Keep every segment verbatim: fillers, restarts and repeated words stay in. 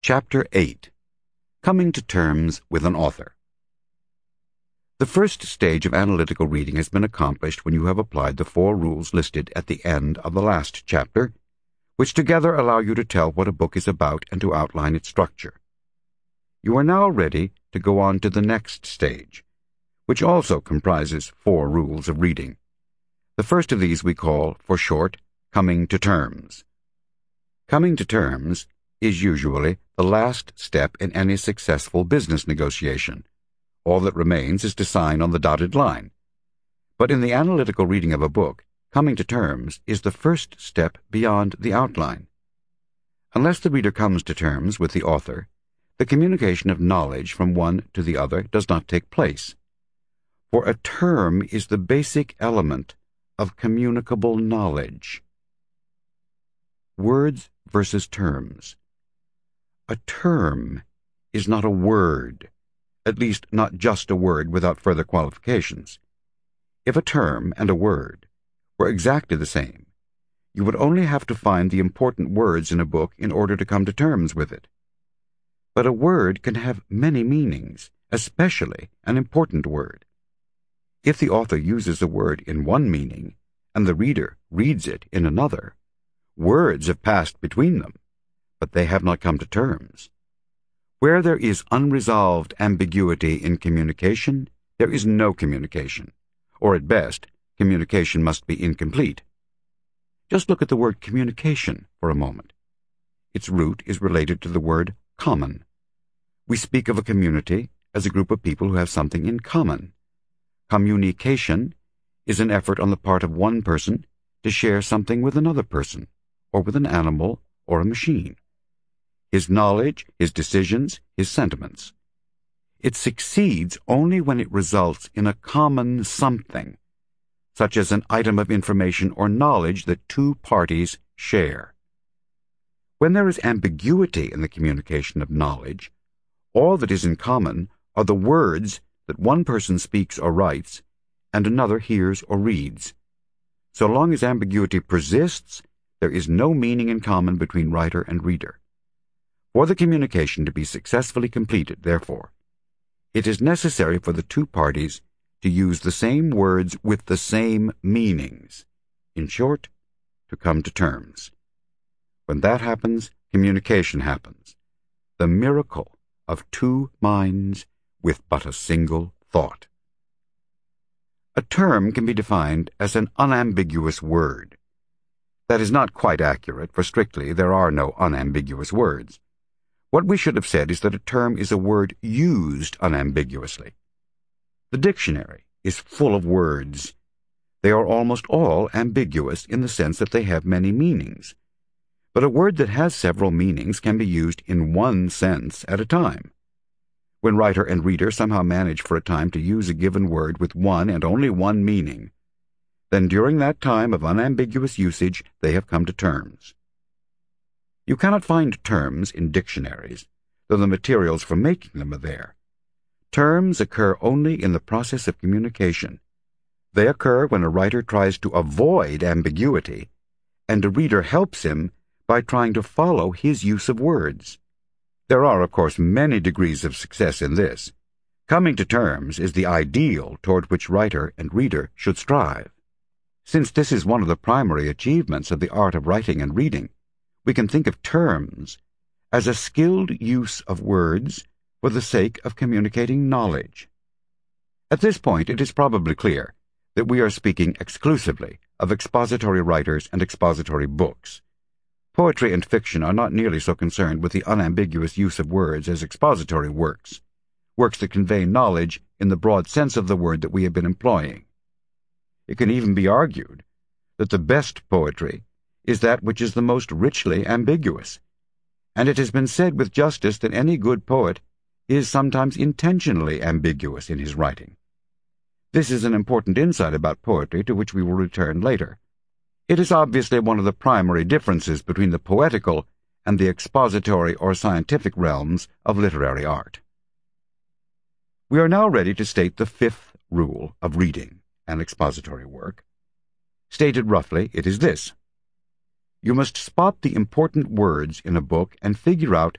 Chapter eight. Coming to Terms with an Author. The first stage of analytical reading has been accomplished when you have applied the four rules listed at the end of the last chapter, which together allow you to tell what a book is about and to outline its structure. You are now ready to go on to the next stage, which also comprises four rules of reading. The first of these we call, for short, Coming to Terms. Coming to terms is usually the last step in any successful business negotiation. All that remains is to sign on the dotted line. But in the analytical reading of a book, coming to terms is the first step beyond the outline. Unless the reader comes to terms with the author, the communication of knowledge from one to the other does not take place. For a term is the basic element of communicable knowledge. Words versus terms. A term is not a word, at least not just a word without further qualifications. If a term and a word were exactly the same, you would only have to find the important words in a book in order to come to terms with it. But a word can have many meanings, especially an important word. If the author uses a word in one meaning and the reader reads it in another, words have passed between them, but they have not come to terms. Where there is unresolved ambiguity in communication, there is no communication, or at best, communication must be incomplete. Just look at the word communication for a moment. Its root is related to the word common. We speak of a community as a group of people who have something in common. Communication is an effort on the part of one person to share something with another person, or with an animal or a machine. His knowledge, his decisions, his sentiments. It succeeds only when it results in a common something, such as an item of information or knowledge that two parties share. When there is ambiguity in the communication of knowledge, all that is in common are the words that one person speaks or writes and another hears or reads. So long as ambiguity persists, there is no meaning in common between writer and reader. For the communication to be successfully completed, therefore, it is necessary for the two parties to use the same words with the same meanings. In short, to come to terms. When that happens, communication happens. The miracle of two minds with but a single thought. A term can be defined as an unambiguous word. That is not quite accurate, for strictly there are no unambiguous words. What we should have said is that a term is a word used unambiguously. The dictionary is full of words. They are almost all ambiguous in the sense that they have many meanings. But a word that has several meanings can be used in one sense at a time. When writer and reader somehow manage for a time to use a given word with one and only one meaning, then during that time of unambiguous usage they have come to terms. You cannot find terms in dictionaries, though the materials for making them are there. Terms occur only in the process of communication. They occur when a writer tries to avoid ambiguity, and a reader helps him by trying to follow his use of words. There are, of course, many degrees of success in this. Coming to terms is the ideal toward which writer and reader should strive. Since this is one of the primary achievements of the art of writing and reading, we can think of terms as a skilled use of words for the sake of communicating knowledge. At this point, it is probably clear that we are speaking exclusively of expository writers and expository books. Poetry and fiction are not nearly so concerned with the unambiguous use of words as expository works, works that convey knowledge in the broad sense of the word that we have been employing. It can even be argued that the best poetry is that which is the most richly ambiguous, and it has been said with justice that any good poet is sometimes intentionally ambiguous in his writing. This is an important insight about poetry to which we will return later. It is obviously one of the primary differences between the poetical and the expository or scientific realms of literary art. We are now ready to state the fifth rule of reading an expository work. Stated roughly, it is this. You must spot the important words in a book and figure out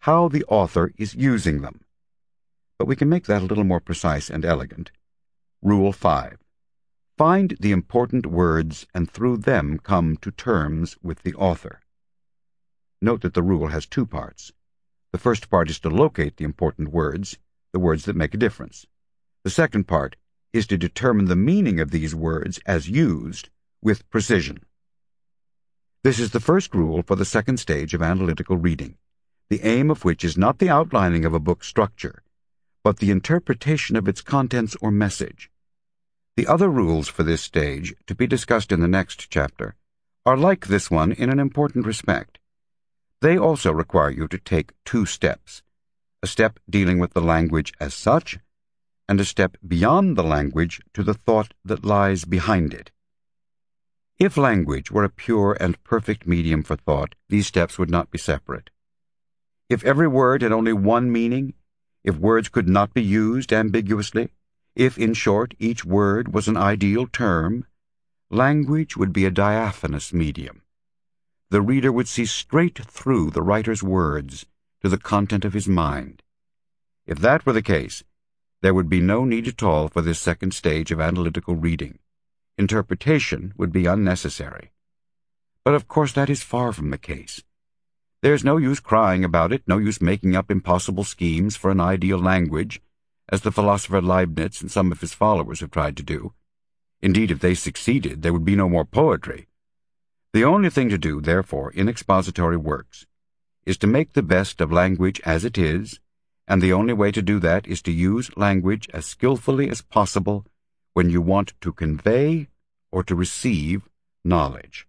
how the author is using them. But we can make that a little more precise and elegant. Rule five. Find the important words and through them come to terms with the author. Note that the rule has two parts. The first part is to locate the important words, the words that make a difference. The second part is to determine the meaning of these words as used with precision. This is the first rule for the second stage of analytical reading, the aim of which is not the outlining of a book's structure, but the interpretation of its contents or message. The other rules for this stage, to be discussed in the next chapter, are like this one in an important respect. They also require you to take two steps, a step dealing with the language as such, and a step beyond the language to the thought that lies behind it. If language were a pure and perfect medium for thought, these steps would not be separate. If every word had only one meaning, if words could not be used ambiguously, if, in short, each word was an ideal term, language would be a diaphanous medium. The reader would see straight through the writer's words to the content of his mind. If that were the case, there would be no need at all for this second stage of analytical reading. Interpretation would be unnecessary. But of course that is far from the case. There's no use crying about it, no use making up impossible schemes for an ideal language, as the philosopher Leibniz and some of his followers have tried to do. Indeed, if they succeeded, there would be no more poetry. The only thing to do, therefore, in expository works, is to make the best of language as it is, and the only way to do that is to use language as skillfully as possible when you want to convey or to receive knowledge.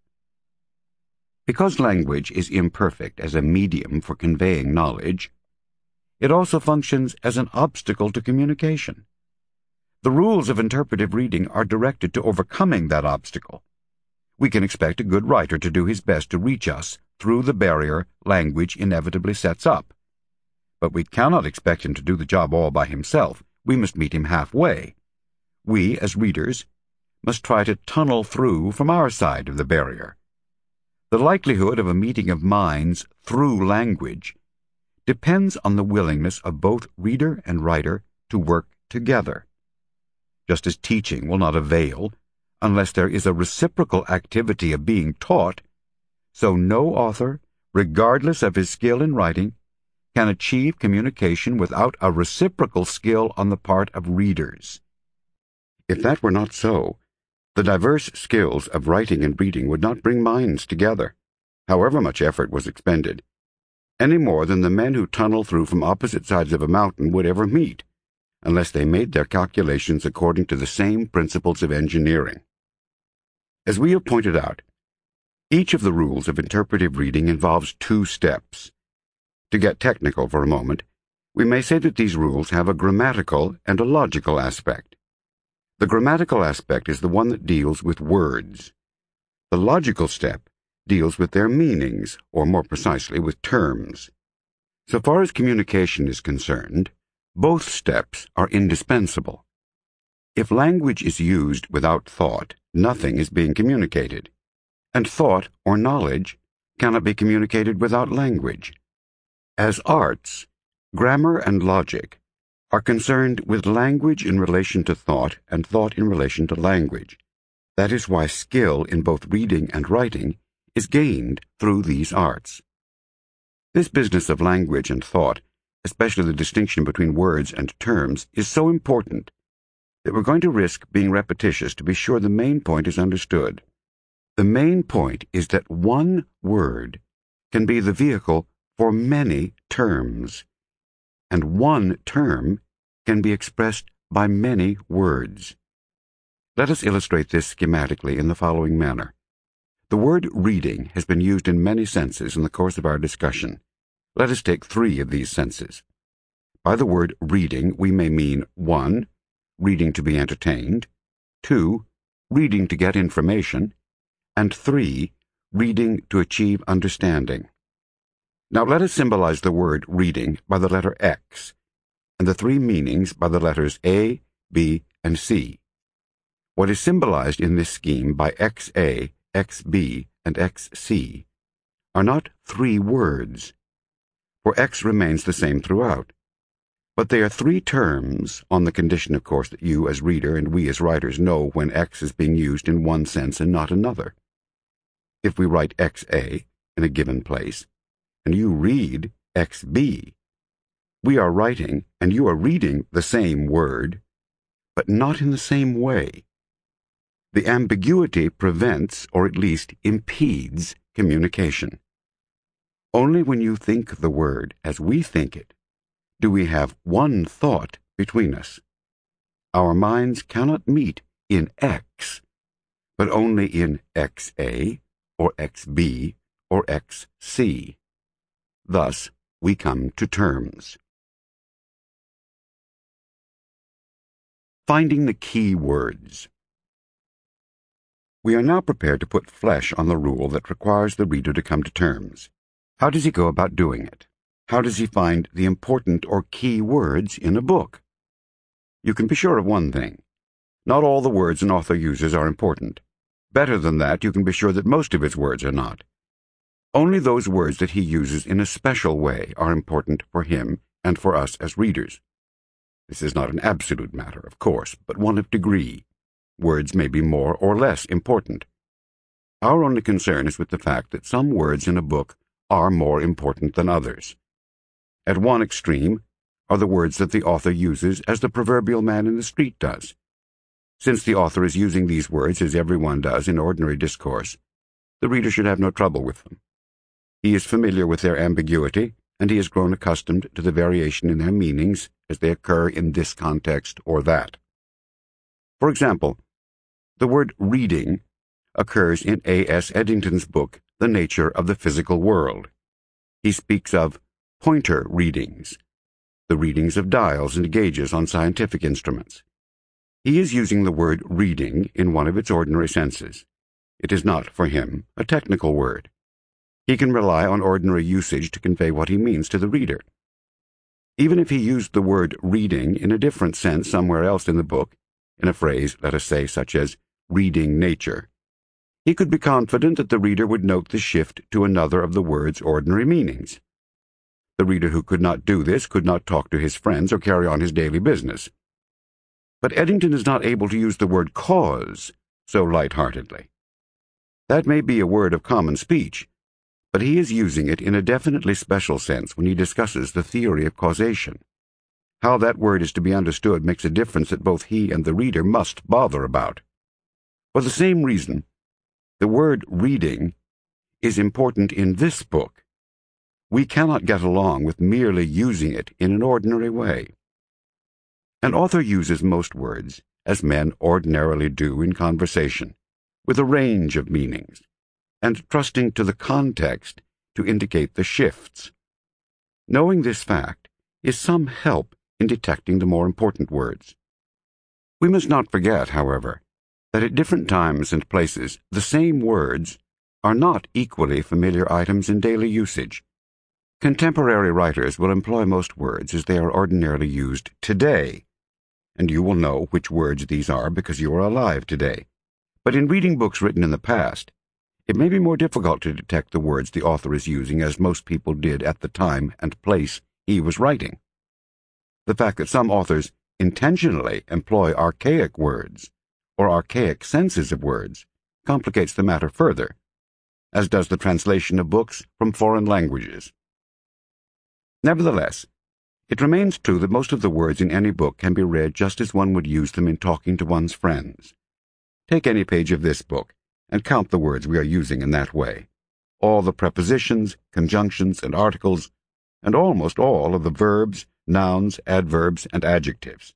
Because language is imperfect as a medium for conveying knowledge, it also functions as an obstacle to communication. The rules of interpretive reading are directed to overcoming that obstacle. We can expect a good writer to do his best to reach us through the barrier language inevitably sets up. But we cannot expect him to do the job all by himself. We must meet him halfway. We, as readers, must try to tunnel through from our side of the barrier. The likelihood of a meeting of minds through language depends on the willingness of both reader and writer to work together. Just as teaching will not avail unless there is a reciprocal activity of being taught, so no author, regardless of his skill in writing, can achieve communication without a reciprocal skill on the part of readers. If that were not so, the diverse skills of writing and reading would not bring minds together, however much effort was expended, any more than the men who tunnel through from opposite sides of a mountain would ever meet, unless they made their calculations according to the same principles of engineering. As we have pointed out, each of the rules of interpretive reading involves two steps. To get technical for a moment, we may say that these rules have a grammatical and a logical aspect. The grammatical aspect is the one that deals with words. The logical step deals with their meanings, or more precisely, with terms. So far as communication is concerned, both steps are indispensable. If language is used without thought, nothing is being communicated, and thought or knowledge cannot be communicated without language. As arts, grammar and logic are concerned with language in relation to thought and thought in relation to language. That is why skill in both reading and writing is gained through these arts. This business of language and thought, especially the distinction between words and terms, is so important that we're going to risk being repetitious to be sure the main point is understood. The main point is that one word can be the vehicle for many terms, and one term can be expressed by many words. Let us illustrate this schematically in the following manner. The word reading has been used in many senses in the course of our discussion. Let us take three of these senses. By the word reading, we may mean one, reading to be entertained, two, reading to get information, and three, reading to achieve understanding. Now let us symbolize the word reading by the letter X, and the three meanings by the letters A, B, and C. What is symbolized in this scheme by X A, X B, and X C are not three words, for X remains the same throughout. But they are three terms, on the condition, of course, that you as reader and we as writers know when X is being used in one sense and not another. If we write X A in a given place, and you read X B, we are writing and you are reading the same word, but not in the same way. The ambiguity prevents, or at least impedes, communication. Only when you think the word as we think it do we have one thought between us. Our minds cannot meet in X, but only in X A, or X B, or X C. Thus, we come to terms. Finding the key words. We are now prepared to put flesh on the rule that requires the reader to come to terms. How does he go about doing it? How does he find the important or key words in a book? You can be sure of one thing. Not all the words an author uses are important. Better than that, you can be sure that most of his words are not. Only those words that he uses in a special way are important for him and for us as readers. This is not an absolute matter, of course, but one of degree. Words may be more or less important. Our only concern is with the fact that some words in a book are more important than others. At one extreme are the words that the author uses as the proverbial man in the street does. Since the author is using these words as everyone does in ordinary discourse, the reader should have no trouble with them. He is familiar with their ambiguity, and he has grown accustomed to the variation in their meanings as they occur in this context or that. For example, the word reading occurs in A S Eddington's book, The Nature of the Physical World. He speaks of pointer readings, the readings of dials and gauges on scientific instruments. He is using the word reading in one of its ordinary senses. It is not, for him, a technical word. He can rely on ordinary usage to convey what he means to the reader. Even if he used the word reading in a different sense somewhere else in the book, in a phrase, let us say, such as reading nature, he could be confident that the reader would note the shift to another of the word's ordinary meanings. The reader who could not do this could not talk to his friends or carry on his daily business. But Eddington is not able to use the word cause so light-heartedly. That may be a word of common speech, but he is using it in a definitely special sense when he discusses the theory of causation. How that word is to be understood makes a difference that both he and the reader must bother about. For the same reason, the word reading is important in this book. We cannot get along with merely using it in an ordinary way. An author uses most words, as men ordinarily do in conversation, with a range of meanings, and trusting to the context to indicate the shifts. Knowing this fact is some help in detecting the more important words. We must not forget, however, that at different times and places the same words are not equally familiar items in daily usage. Contemporary writers will employ most words as they are ordinarily used today, and you will know which words these are because you are alive today. But in reading books written in the past, it may be more difficult to detect the words the author is using as most people did at the time and place he was writing. The fact that some authors intentionally employ archaic words or archaic senses of words complicates the matter further, as does the translation of books from foreign languages. Nevertheless, it remains true that most of the words in any book can be read just as one would use them in talking to one's friends. Take any page of this book and count the words we are using in that way. All the prepositions, conjunctions, and articles, and almost all of the verbs, nouns, adverbs, and adjectives.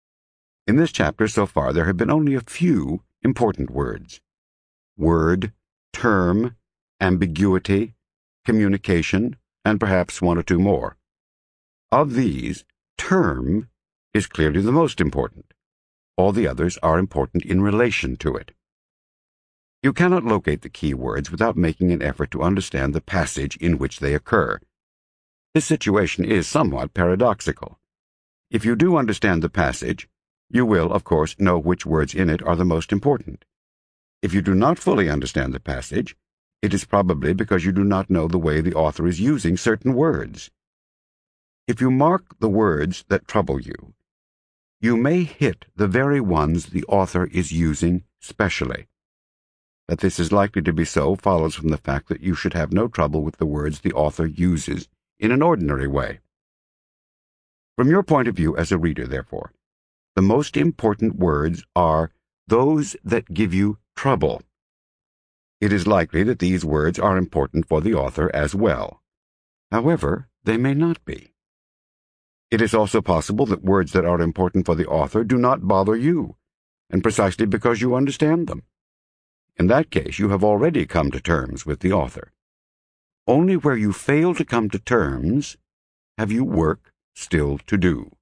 In this chapter so far there have been only a few important words: word, term, ambiguity, communication, and perhaps one or two more. Of these, term is clearly the most important. All the others are important in relation to it. You cannot locate the key words without making an effort to understand the passage in which they occur. This situation is somewhat paradoxical. If you do understand the passage, you will, of course, know which words in it are the most important. If you do not fully understand the passage, it is probably because you do not know the way the author is using certain words. If you mark the words that trouble you, you may hit the very ones the author is using specially. That this is likely to be so follows from the fact that you should have no trouble with the words the author uses in an ordinary way. From your point of view as a reader, therefore, the most important words are those that give you trouble. It is likely that these words are important for the author as well. However, they may not be. It is also possible that words that are important for the author do not bother you, and precisely because you understand them. In that case, you have already come to terms with the author. Only where you fail to come to terms have you work still to do.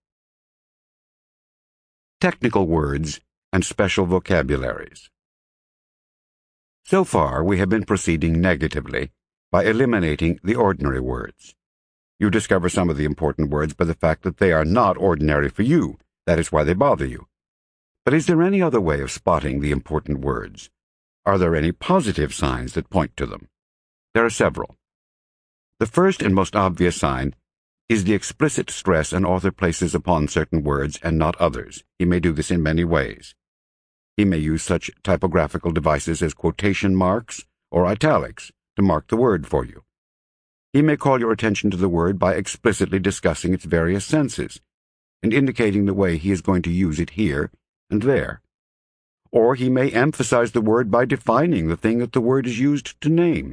Technical words and special vocabularies. So far, we have been proceeding negatively by eliminating the ordinary words. You discover some of the important words by the fact that they are not ordinary for you. That is why they bother you. But is there any other way of spotting the important words? Are there any positive signs that point to them? There are several. The first and most obvious sign is the explicit stress an author places upon certain words and not others. He may do this in many ways. He may use such typographical devices as quotation marks or italics to mark the word for you. He may call your attention to the word by explicitly discussing its various senses and indicating the way he is going to use it here and there. Or he may emphasize the word by defining the thing that the word is used to name.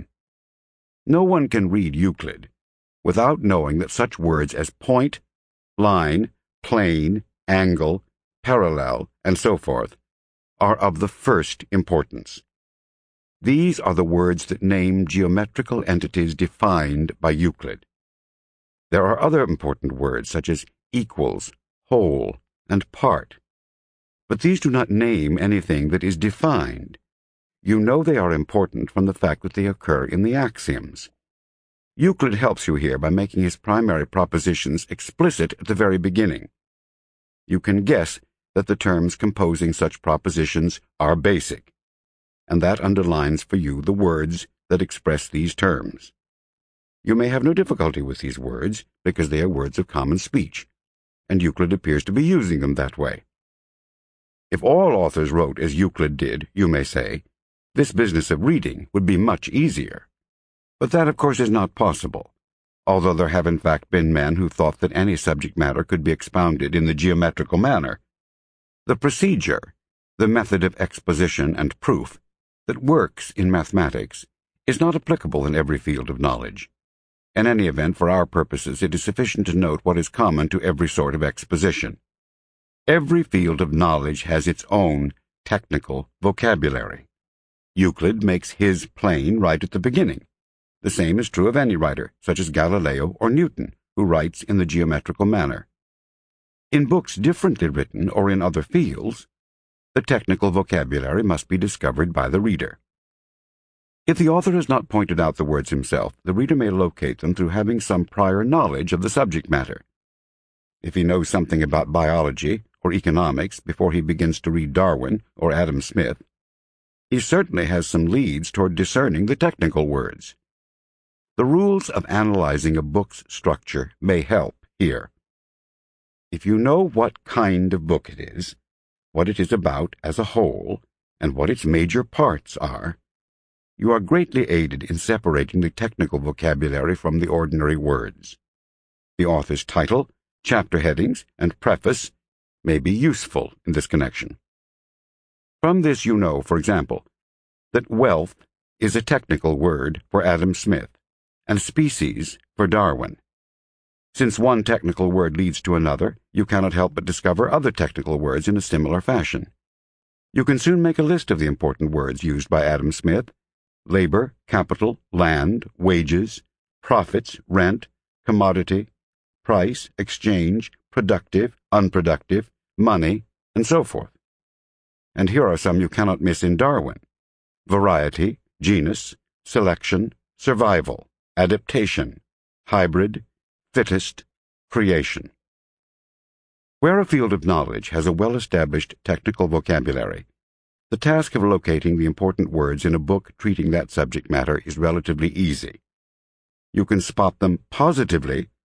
No one can read Euclid without knowing that such words as point, line, plane, angle, parallel, and so forth are of the first importance. These are the words that name geometrical entities defined by Euclid. There are other important words such as equals, whole, and part. But these do not name anything that is defined. You know they are important from the fact that they occur in the axioms. Euclid helps you here by making his primary propositions explicit at the very beginning. You can guess that the terms composing such propositions are basic, and that underlines for you the words that express these terms. You may have no difficulty with these words because they are words of common speech, and Euclid appears to be using them that way. If all authors wrote as Euclid did, you may say, this business of reading would be much easier. But that, of course, is not possible, although there have in fact been men who thought that any subject matter could be expounded in the geometrical manner. The procedure, the method of exposition and proof, that works in mathematics is not applicable in every field of knowledge. In any event, for our purposes, it is sufficient to note what is common to every sort of exposition. Every field of knowledge has its own technical vocabulary. Euclid makes his plain right at the beginning. The same is true of any writer, such as Galileo or Newton, who writes in the geometrical manner. In books differently written or in other fields, the technical vocabulary must be discovered by the reader. If the author has not pointed out the words himself, the reader may locate them through having some prior knowledge of the subject matter. If he knows something about biology or economics before he begins to read Darwin or Adam Smith, he certainly has some leads toward discerning the technical words. The rules of analyzing a book's structure may help here. If you know what kind of book it is, what it is about as a whole, and what its major parts are, you are greatly aided in separating the technical vocabulary from the ordinary words. The author's title, chapter headings, and preface may be useful in this connection. From this you know, for example, that wealth is a technical word for Adam Smith, and species for Darwin. Since one technical word leads to another, you cannot help but discover other technical words in a similar fashion. You can soon make a list of the important words used by Adam Smith: labor, capital, land, wages, profits, rent, commodity, price, exchange, productive, unproductive, money, and so forth. And here are some you cannot miss in Darwin: variety, genus, selection, survival, adaptation, hybrid, fittest, creation. Where a field of knowledge has a well-established technical vocabulary, the task of locating the important words in a book treating that subject matter is relatively easy. You can spot them positively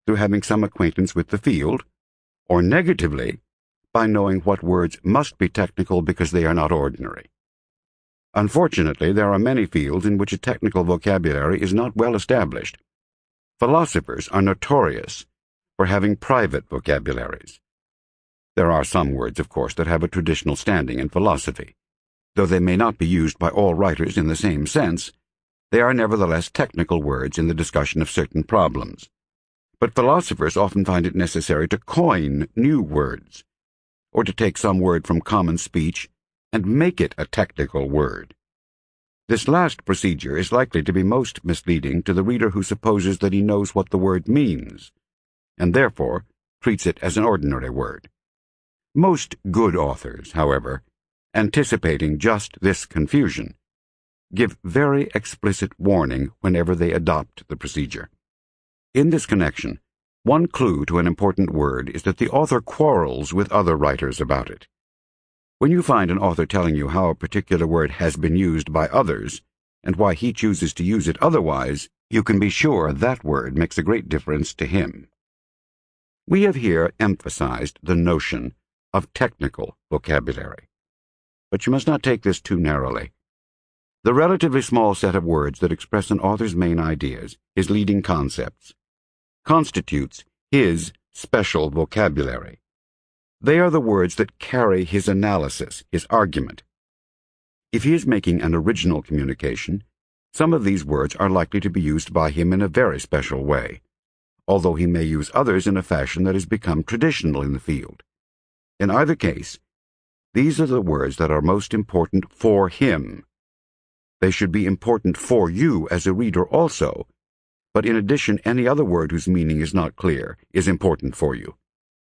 through having some acquaintance with the field, or negatively, by knowing what words must be technical because they are not ordinary. Unfortunately, there are many fields in which a technical vocabulary is not well established. Philosophers are notorious for having private vocabularies. There are some words, of course, that have a traditional standing in philosophy. Though they may not be used by all writers in the same sense, they are nevertheless technical words in the discussion of certain problems. But philosophers often find it necessary to coin new words, or to take some word from common speech and make it a technical word. This last procedure is likely to be most misleading to the reader who supposes that he knows what the word means, and therefore treats it as an ordinary word. Most good authors, however, anticipating just this confusion, give very explicit warning whenever they adopt the procedure. In this connection, one clue to an important word is that the author quarrels with other writers about it. When you find an author telling you how a particular word has been used by others, and why he chooses to use it otherwise, you can be sure that word makes a great difference to him. We have here emphasized the notion of technical vocabulary. But you must not take this too narrowly. The relatively small set of words that express an author's main ideas, his leading concepts, constitutes his special vocabulary. They are the words that carry his analysis, his argument. If he is making an original communication, some of these words are likely to be used by him in a very special way, although he may use others in a fashion that has become traditional in the field. In either case, these are the words that are most important for him. They should be important for you as a reader also, but in addition, any other word whose meaning is not clear is important for you.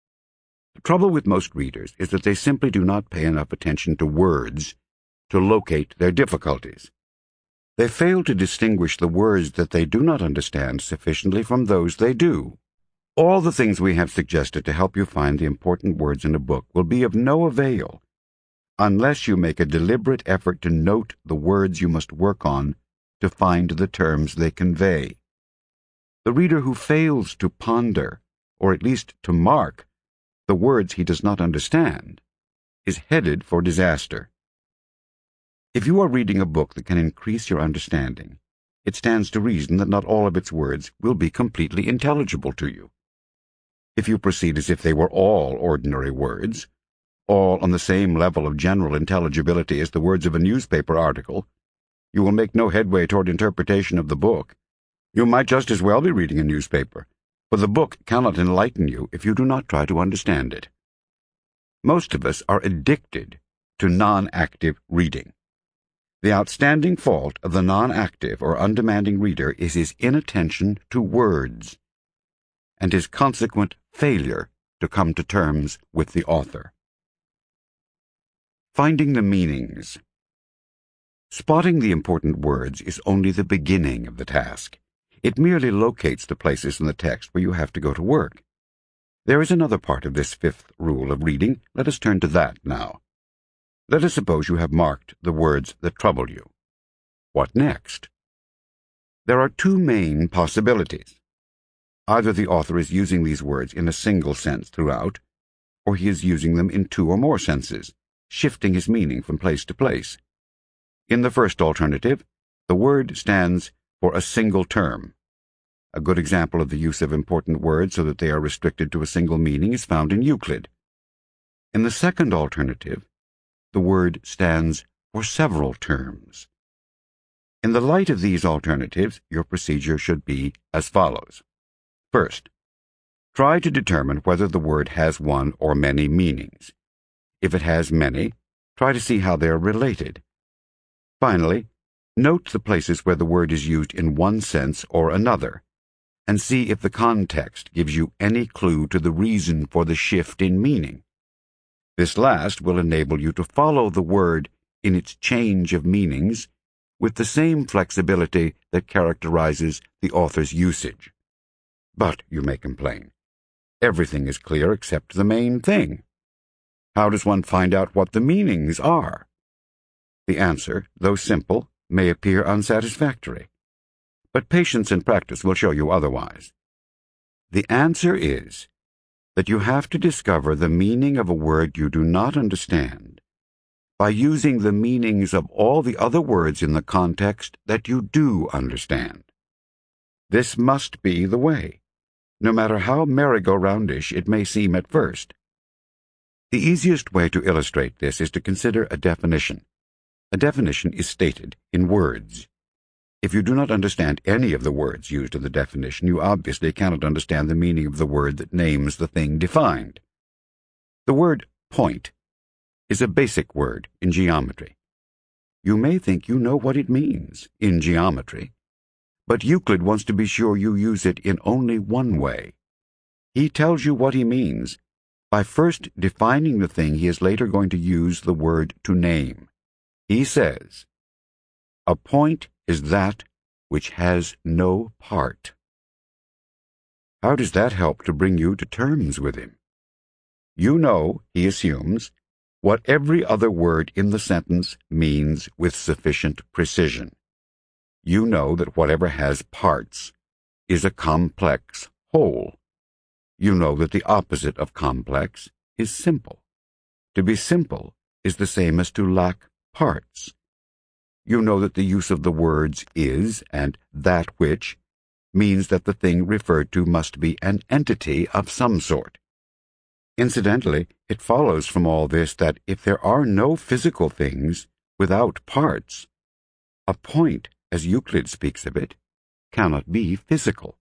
The trouble with most readers is that they simply do not pay enough attention to words to locate their difficulties. They fail to distinguish the words that they do not understand sufficiently from those they do. All the things we have suggested to help you find the important words in a book will be of no avail unless you make a deliberate effort to note the words you must work on to find the terms they convey. The reader who fails to ponder, or at least to mark, the words he does not understand is headed for disaster. If you are reading a book that can increase your understanding, it stands to reason that not all of its words will be completely intelligible to you. If you proceed as if they were all ordinary words, all on the same level of general intelligibility as the words of a newspaper article, you will make no headway toward interpretation of the book. You might just as well be reading a newspaper, for the book cannot enlighten you if you do not try to understand it. Most of us are addicted to non-active reading. The outstanding fault of the non-active or undemanding reader is his inattention to words, and his consequent failure to come to terms with the author. Finding the meanings. Spotting the important words is only the beginning of the task. It merely locates the places in the text where you have to go to work. There is another part of this fifth rule of reading. Let us turn to that now. Let us suppose you have marked the words that trouble you. What next? There are two main possibilities. Either the author is using these words in a single sense throughout, or he is using them in two or more senses, shifting his meaning from place to place. In the first alternative, the word stands for a single term. A good example of the use of important words so that they are restricted to a single meaning is found in Euclid. In the second alternative, the word stands for several terms. In the light of these alternatives, your procedure should be as follows. First, try to determine whether the word has one or many meanings. If it has many, try to see how they are related. Finally, note the places where the word is used in one sense or another, and see if the context gives you any clue to the reason for the shift in meaning. This last will enable you to follow the word in its change of meanings with the same flexibility that characterizes the author's usage. But, you may complain, everything is clear except the main thing. How does one find out what the meanings are? The answer, though simple, may appear unsatisfactory, but patience and practice will show you otherwise. The answer is that you have to discover the meaning of a word you do not understand by using the meanings of all the other words in the context that you do understand. This must be the way, no matter how merry-go-roundish it may seem at first. The easiest way to illustrate this is to consider a definition. A definition is stated in words. If you do not understand any of the words used in the definition, you obviously cannot understand the meaning of the word that names the thing defined. The word point is a basic word in geometry. You may think you know what it means in geometry, but Euclid wants to be sure you use it in only one way. He tells you what he means by first defining the thing he is later going to use the word to name. He says, "A point is that which has no part." How does that help to bring you to terms with him? You know, he assumes, what every other word in the sentence means with sufficient precision. You know that whatever has parts is a complex whole. You know that the opposite of complex is simple. To be simple is the same as to lack parts. You know that the use of the words is and that which means that the thing referred to must be an entity of some sort. Incidentally, it follows from all this that if there are no physical things without parts, a point, as Euclid speaks of it, cannot be physical.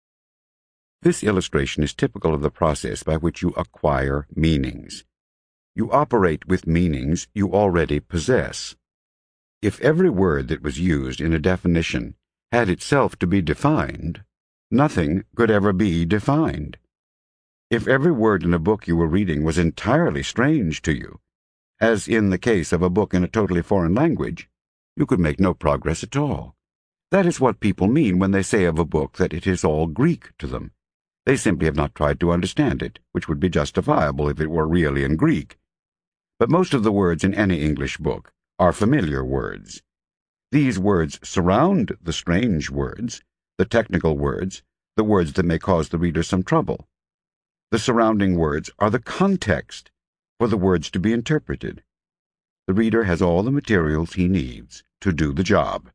This illustration is typical of the process by which you acquire meanings. You operate with meanings you already possess. If every word that was used in a definition had itself to be defined, nothing could ever be defined. If every word in a book you were reading was entirely strange to you, as in the case of a book in a totally foreign language, you could make no progress at all. That is what people mean when they say of a book that it is all Greek to them. They simply have not tried to understand it, which would be justifiable if it were really in Greek. But most of the words in any English book are familiar words. These words surround the strange words, the technical words, the words that may cause the reader some trouble. The surrounding words are the context for the words to be interpreted. The reader has all the materials he needs to do the job.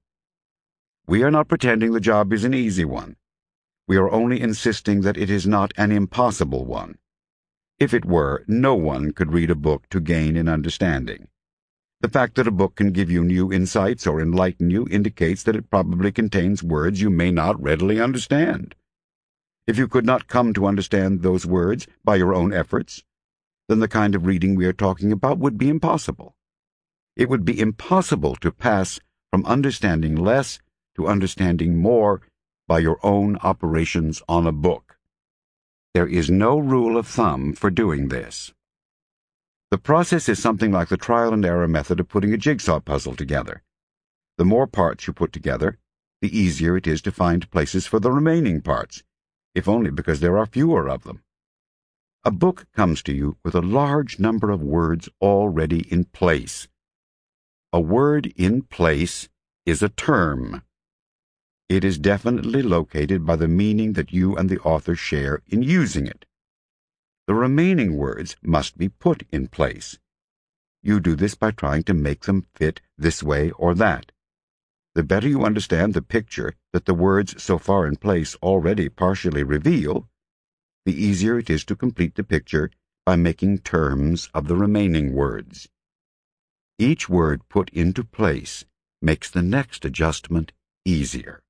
We are not pretending the job is an easy one. We are only insisting that it is not an impossible one. If it were, no one could read a book to gain an understanding. The fact that a book can give you new insights or enlighten you indicates that it probably contains words you may not readily understand. If you could not come to understand those words by your own efforts, then the kind of reading we are talking about would be impossible. It would be impossible to pass from understanding less to understanding more by your own operations on a book. There is no rule of thumb for doing this. The process is something like the trial and error method of putting a jigsaw puzzle together. The more parts you put together, the easier it is to find places for the remaining parts, if only because there are fewer of them. A book comes to you with a large number of words already in place. A word in place is a term. It is definitely located by the meaning that you and the author share in using it. The remaining words must be put in place. You do this by trying to make them fit this way or that. The better you understand the picture that the words so far in place already partially reveal, the easier it is to complete the picture by making terms of the remaining words. Each word put into place makes the next adjustment easier.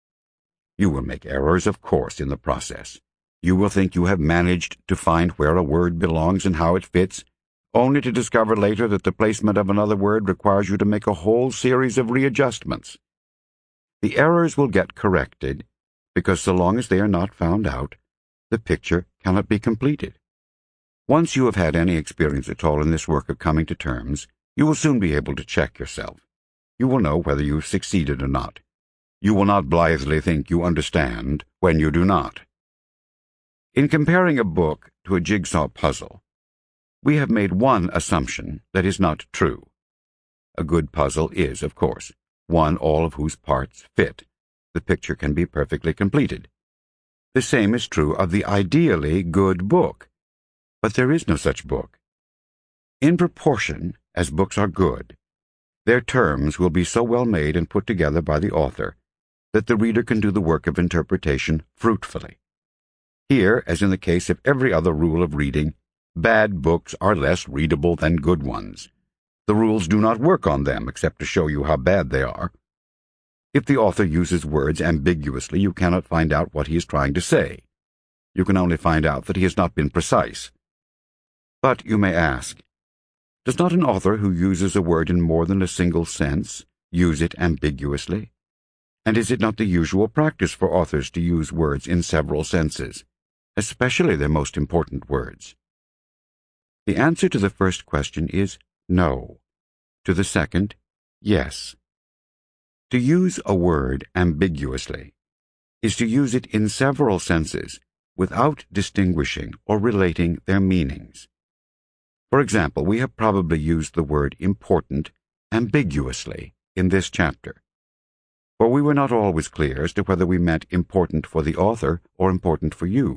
You will make errors, of course, in the process. You will think you have managed to find where a word belongs and how it fits, only to discover later that the placement of another word requires you to make a whole series of readjustments. The errors will get corrected, because so long as they are not found out, the picture cannot be completed. Once you have had any experience at all in this work of coming to terms, you will soon be able to check yourself. You will know whether you succeeded or not. You will not blithely think you understand when you do not. In comparing a book to a jigsaw puzzle, we have made one assumption that is not true. A good puzzle is, of course, one all of whose parts fit. The picture can be perfectly completed. The same is true of the ideally good book, but there is no such book. In proportion as books are good, their terms will be so well made and put together by the author that the reader can do the work of interpretation fruitfully. Here, as in the case of every other rule of reading, bad books are less readable than good ones. The rules do not work on them except to show you how bad they are. If the author uses words ambiguously, you cannot find out what he is trying to say. You can only find out that he has not been precise. But you may ask, does not an author who uses a word in more than a single sense use it ambiguously? And is it not the usual practice for authors to use words in several senses, especially their most important words? The answer to the first question is no. To the second, yes. To use a word ambiguously is to use it in several senses without distinguishing or relating their meanings. For example, we have probably used the word important ambiguously in this chapter, for we were not always clear as to whether we meant important for the author or important for you.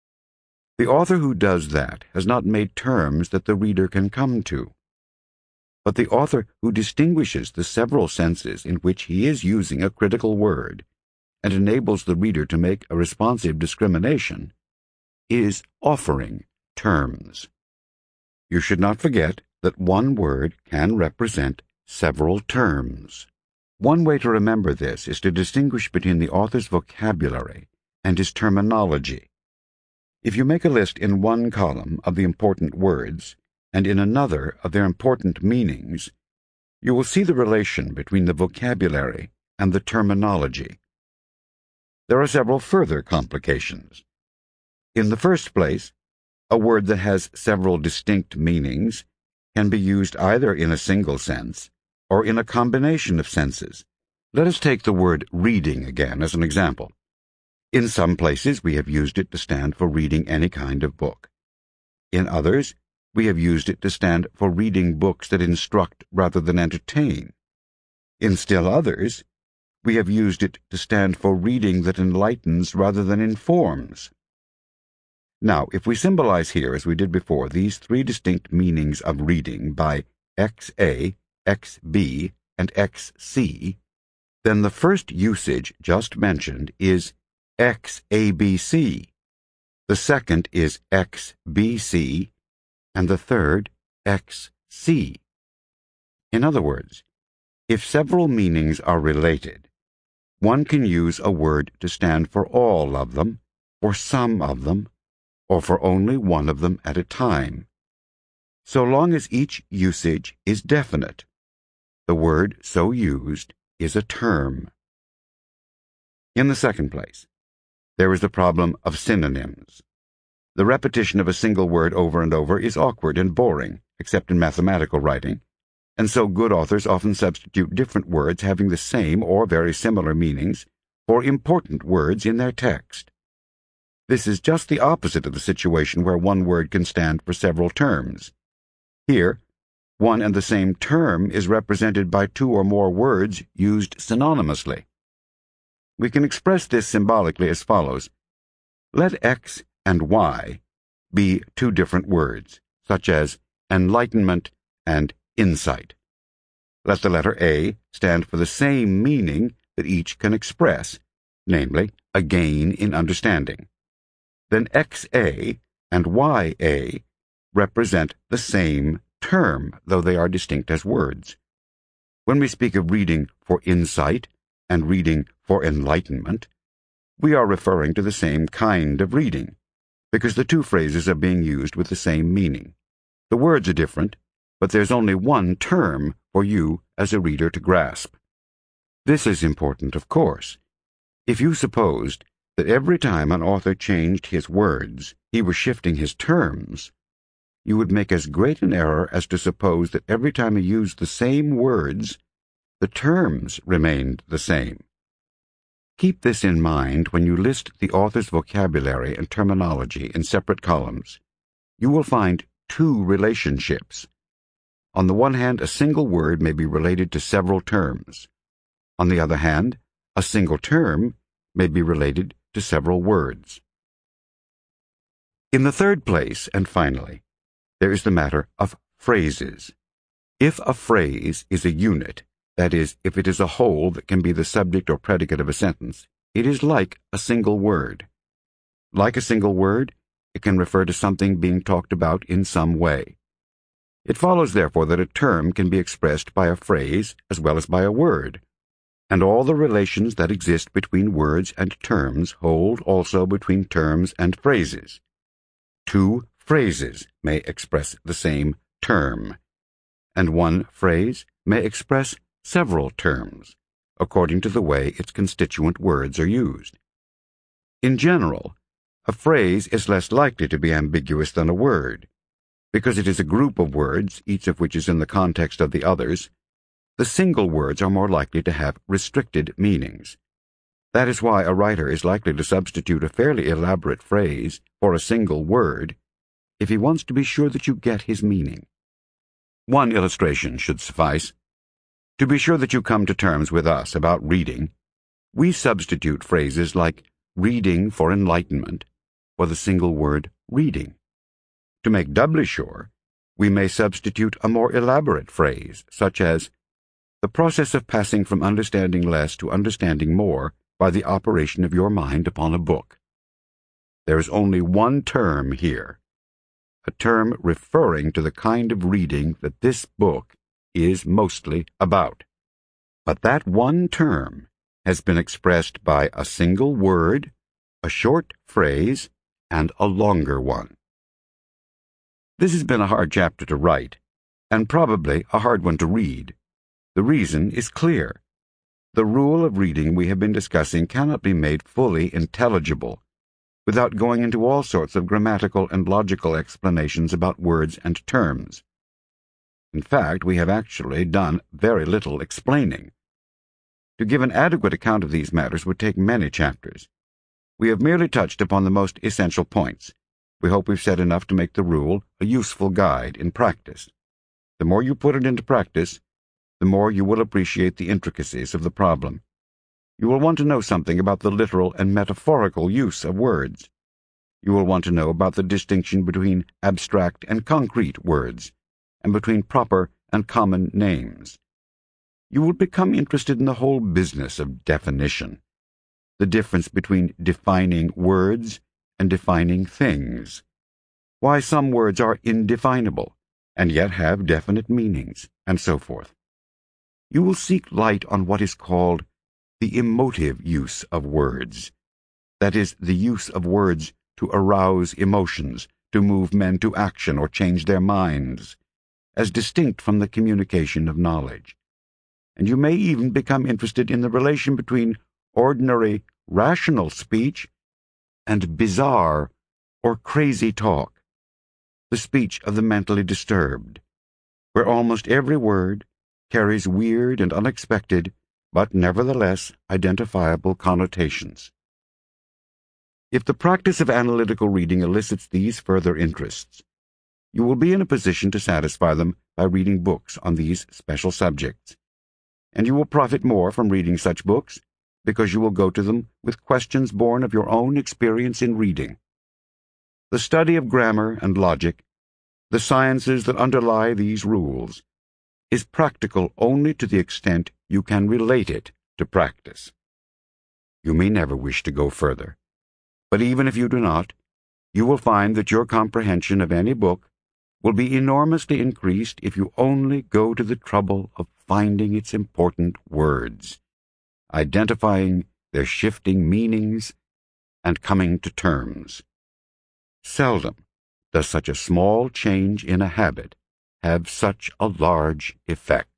The author who does that has not made terms that the reader can come to. But the author who distinguishes the several senses in which he is using a critical word and enables the reader to make a responsive discrimination is offering terms. You should not forget that one word can represent several terms. One way to remember this is to distinguish between the author's vocabulary and his terminology. If you make a list in one column of the important words and in another of their important meanings, you will see the relation between the vocabulary and the terminology. There are several further complications. In the first place, a word that has several distinct meanings can be used either in a single sense or in a combination of senses. Let us take the word reading again as an example. In some places we have used it to stand for reading any kind of book. In others, we have used it to stand for reading books that instruct rather than entertain. In still others, we have used it to stand for reading that enlightens rather than informs. Now, if we symbolize here, as we did before, these three distinct meanings of reading by X A, X B, and X C, then the first usage just mentioned is X A B C, the second is X B C, and the third X C. In other words, if several meanings are related, one can use a word to stand for all of them, or some of them, or for only one of them at a time, so long as each usage is definite. The word so used is a term. In the second place, there is the problem of synonyms. The repetition of a single word over and over is awkward and boring, except in mathematical writing, and so good authors often substitute different words having the same or very similar meanings for important words in their text. This is just the opposite of the situation where one word can stand for several terms. Here, one and the same term is represented by two or more words used synonymously. We can express this symbolically as follows. Let X and Y be two different words, such as enlightenment and insight. Let the letter A stand for the same meaning that each can express, namely, a gain in understanding. Then X A and Y A represent the same term, though they are distinct as words. When we speak of reading for insight and reading for enlightenment, we are referring to the same kind of reading, because the two phrases are being used with the same meaning. The words are different, but there's only one term for you as a reader to grasp. This is important, of course. If you supposed that every time an author changed his words, he was shifting his terms, you would make as great an error as to suppose that every time he used the same words, the terms remained the same. Keep this in mind when you list the author's vocabulary and terminology in separate columns. You will find two relationships. On the one hand, a single word may be related to several terms. On the other hand, a single term may be related to several words. In the third place, and finally, there is the matter of phrases. If a phrase is a unit, that is, if it is a whole that can be the subject or predicate of a sentence, it is like a single word. Like a single word, it can refer to something being talked about in some way. It follows, therefore, that a term can be expressed by a phrase as well as by a word, and all the relations that exist between words and terms hold also between terms and phrases. Two phrases may express the same term, and one phrase may express several terms, according to the way its constituent words are used. In general, a phrase is less likely to be ambiguous than a word. Because it is a group of words, each of which is in the context of the others, the single words are more likely to have restricted meanings. That is why a writer is likely to substitute a fairly elaborate phrase for a single word if he wants to be sure that you get his meaning. One illustration should suffice. To be sure that you come to terms with us about reading, we substitute phrases like reading for enlightenment for the single word reading. To make doubly sure, we may substitute a more elaborate phrase, such as the process of passing from understanding less to understanding more by the operation of your mind upon a book. There is only one term here, a term referring to the kind of reading that this book is mostly about. But that one term has been expressed by a single word, a short phrase, and a longer one. This has been a hard chapter to write, and probably a hard one to read. The reason is clear. The rule of reading we have been discussing cannot be made fully intelligible without going into all sorts of grammatical and logical explanations about words and terms. In fact, we have actually done very little explaining. To give an adequate account of these matters would take many chapters. We have merely touched upon the most essential points. We hope we've said enough to make the rule a useful guide in practice. The more you put it into practice, the more you will appreciate the intricacies of the problem. You will want to know something about the literal and metaphorical use of words. You will want to know about the distinction between abstract and concrete words, and between proper and common names. You will become interested in the whole business of definition, the difference between defining words and defining things, why some words are indefinable and yet have definite meanings, and so forth. You will seek light on what is called the emotive use of words, that is, the use of words to arouse emotions, to move men to action or change their minds, as distinct from the communication of knowledge. And you may even become interested in the relation between ordinary, rational speech and bizarre or crazy talk, the speech of the mentally disturbed, where almost every word carries weird and unexpected, but nevertheless identifiable connotations. If the practice of analytical reading elicits these further interests, you will be in a position to satisfy them by reading books on these special subjects, and you will profit more from reading such books because you will go to them with questions born of your own experience in reading. The study of grammar and logic, the sciences that underlie these rules, is practical only to the extent you can relate it to practice. You may never wish to go further, but even if you do not, you will find that your comprehension of any book will be enormously increased if you only go to the trouble of finding its important words, identifying their shifting meanings, and coming to terms. Seldom does such a small change in a habit have such a large effect.